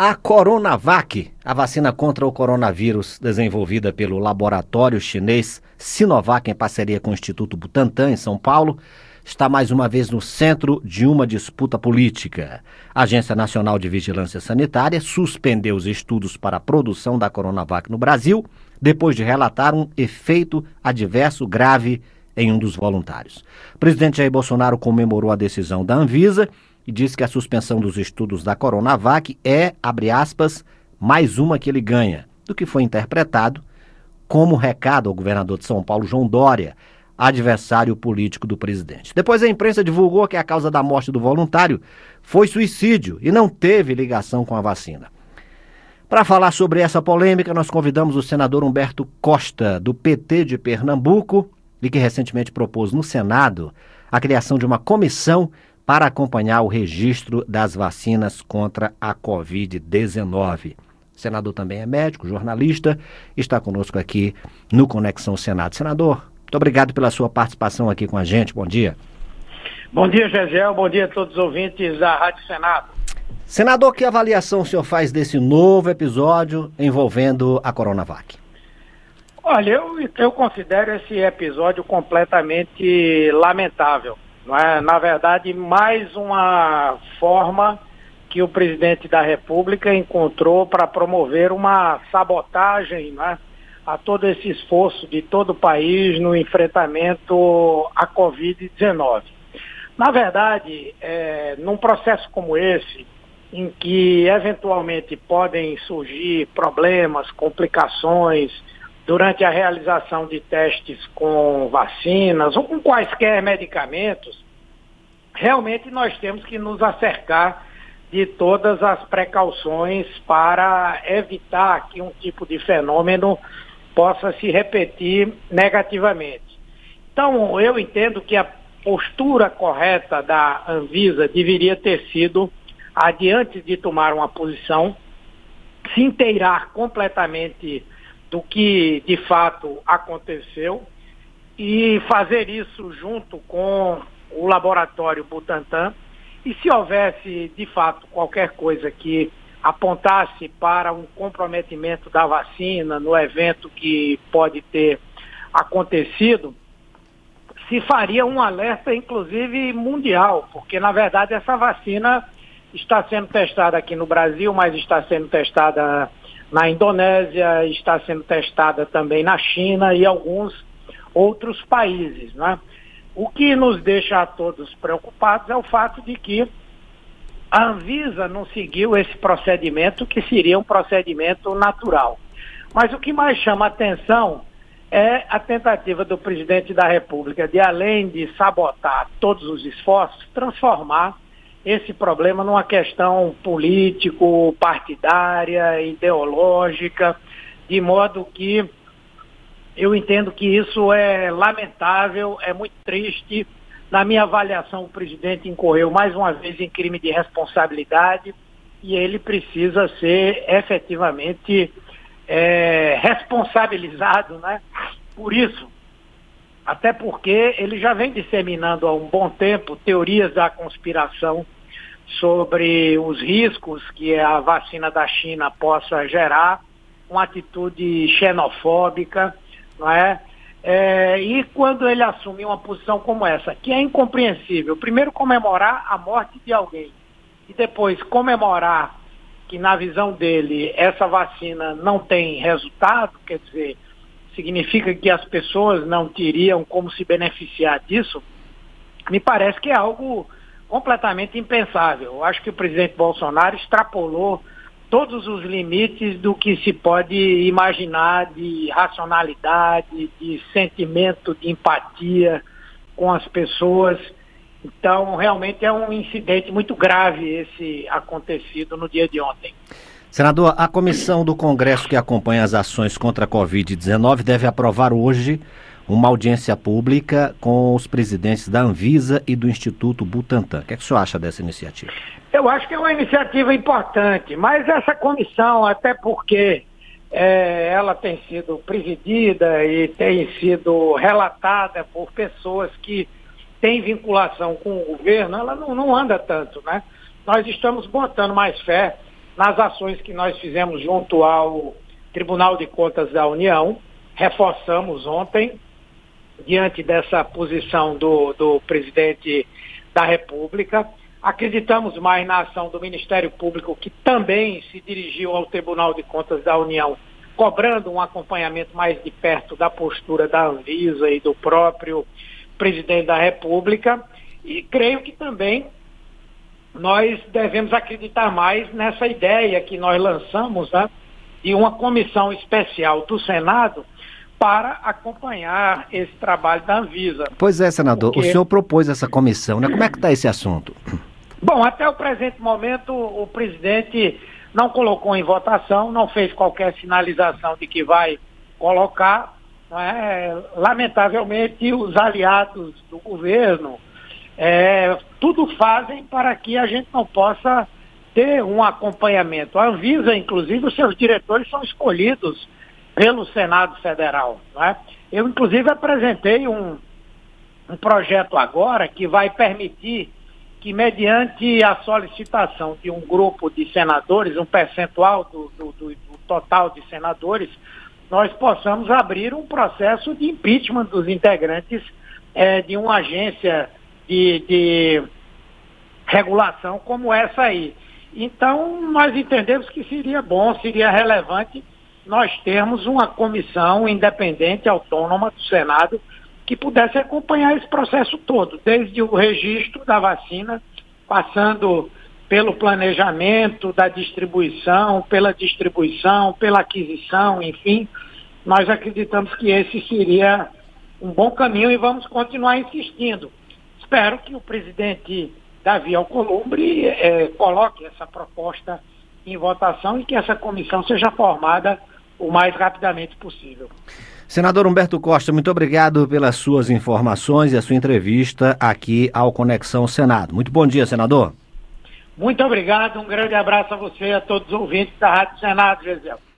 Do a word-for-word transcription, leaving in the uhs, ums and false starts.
A Coronavac, a vacina contra o coronavírus desenvolvida pelo laboratório chinês Sinovac em parceria com o Instituto Butantan, em São Paulo, está mais uma vez no centro de uma disputa política. A Agência Nacional de Vigilância Sanitária suspendeu os estudos para a produção da Coronavac no Brasil, depois de relatar um efeito adverso grave em um dos voluntários. O presidente Jair Bolsonaro comemorou a decisão da Anvisa e disse que a suspensão dos estudos da Coronavac é, abre aspas, mais uma que ele ganha, do que foi interpretado como recado ao governador de São Paulo, João Dória, adversário político do presidente. Depois a imprensa divulgou que a causa da morte do voluntário foi suicídio e não teve ligação com a vacina. Para falar sobre essa polêmica, nós convidamos o senador Humberto Costa, do P T de Pernambuco, e que recentemente propôs no Senado a criação de uma comissão para acompanhar o registro das vacinas contra a covid dezenove. O senador também é médico, jornalista, está conosco aqui no Conexão Senado. Senador, muito obrigado pela sua participação aqui com a gente. Bom dia. Bom dia, Gesiel. Bom dia a todos os ouvintes da Rádio Senado. Senador, que avaliação o senhor faz desse novo episódio envolvendo a Coronavac? Olha, eu, eu considero esse episódio completamente lamentável. Não é? Na verdade, mais uma forma que o presidente da República encontrou para promover uma sabotagem, não é, a todo esse esforço de todo o país no enfrentamento à covid dezenove. Na verdade, é, num processo como esse, em que eventualmente podem surgir problemas, complicações durante a realização de testes com vacinas ou com quaisquer medicamentos, realmente nós temos que nos acercar de todas as precauções para evitar que um tipo de fenômeno possa se repetir negativamente. Então, eu entendo que a postura correta da Anvisa deveria ter sido, adiante de tomar uma posição, se inteirar completamente do que de fato aconteceu e fazer isso junto com o laboratório Butantan, e se houvesse de fato qualquer coisa que apontasse para um comprometimento da vacina no evento que pode ter acontecido, se faria um alerta inclusive mundial, porque na verdade essa vacina está sendo testada aqui no Brasil, mas está sendo testada na Indonésia, está sendo testada também na China e alguns outros países, né? O que nos deixa a todos preocupados é o fato de que a Anvisa não seguiu esse procedimento, que seria um procedimento natural. Mas o que mais chama a atenção é a tentativa do presidente da República de, além de sabotar todos os esforços, transformar esse problema numa questão político, partidária, ideológica, de modo que eu entendo que isso é lamentável, é muito triste. Na minha avaliação, o presidente incorreu mais uma vez em crime de responsabilidade e ele precisa ser efetivamente é, responsabilizado, né, por isso. Até porque ele já vem disseminando há um bom tempo teorias da conspiração sobre os riscos que a vacina da China possa gerar, uma atitude xenofóbica, não é? É, e quando ele assume uma posição como essa, que é incompreensível, primeiro comemorar a morte de alguém e depois comemorar que, na visão dele, essa vacina não tem resultado, quer dizer, significa que as pessoas não teriam como se beneficiar disso, me parece que é algo completamente impensável. Eu acho que o presidente Bolsonaro extrapolou todos os limites do que se pode imaginar de racionalidade, de sentimento, de empatia com as pessoas. Então, realmente é um incidente muito grave esse acontecido no dia de ontem. Senador, a comissão do Congresso que acompanha as ações contra a covid dezenove deve aprovar hoje uma audiência pública com os presidentes da Anvisa e do Instituto Butantan. O que é que o senhor acha dessa iniciativa? Eu acho que é uma iniciativa importante, mas essa comissão, até porque é, ela tem sido presidida e tem sido relatada por pessoas que têm vinculação com o governo, ela não, não anda tanto, né? Nós estamos botando mais fé nas ações que nós fizemos junto ao Tribunal de Contas da União. Reforçamos ontem, diante dessa posição do, do presidente da República. Acreditamos mais na ação do Ministério Público, que também se dirigiu ao Tribunal de Contas da União, cobrando um acompanhamento mais de perto da postura da Anvisa e do próprio presidente da República. E creio que também nós devemos acreditar mais nessa ideia que nós lançamos, né, de uma comissão especial do Senado para acompanhar esse trabalho da Anvisa. Pois é, senador, Porque... o senhor propôs essa comissão, né? Como é que está esse assunto? Bom, até o presente momento o presidente não colocou em votação, não fez qualquer sinalização de que vai colocar. Não é? Lamentavelmente, os aliados do governo é, tudo fazem para que a gente não possa ter um acompanhamento. A Anvisa, inclusive, os seus diretores são escolhidos pelo Senado Federal. Não é? Eu, inclusive, apresentei um, um projeto agora que vai permitir que, mediante a solicitação de um grupo de senadores, um percentual do, do, do, do total de senadores, nós possamos abrir um processo de impeachment dos integrantes é, de uma agência de, de regulação como essa aí. Então, nós entendemos que seria bom, seria relevante nós termos uma comissão independente, autônoma do Senado, que pudesse acompanhar esse processo todo, desde o registro da vacina, passando pelo planejamento da distribuição, pela distribuição, pela aquisição, enfim. Nós acreditamos que esse seria um bom caminho e vamos continuar insistindo. Espero que o presidente Davi Alcolumbre eh, coloque essa proposta em votação e que essa comissão seja formada o mais rapidamente possível. Senador Humberto Costa, muito obrigado pelas suas informações e a sua entrevista aqui ao Conexão Senado. Muito bom dia, senador. Muito obrigado, um grande abraço a você e a todos os ouvintes da Rádio Senado, Gisele.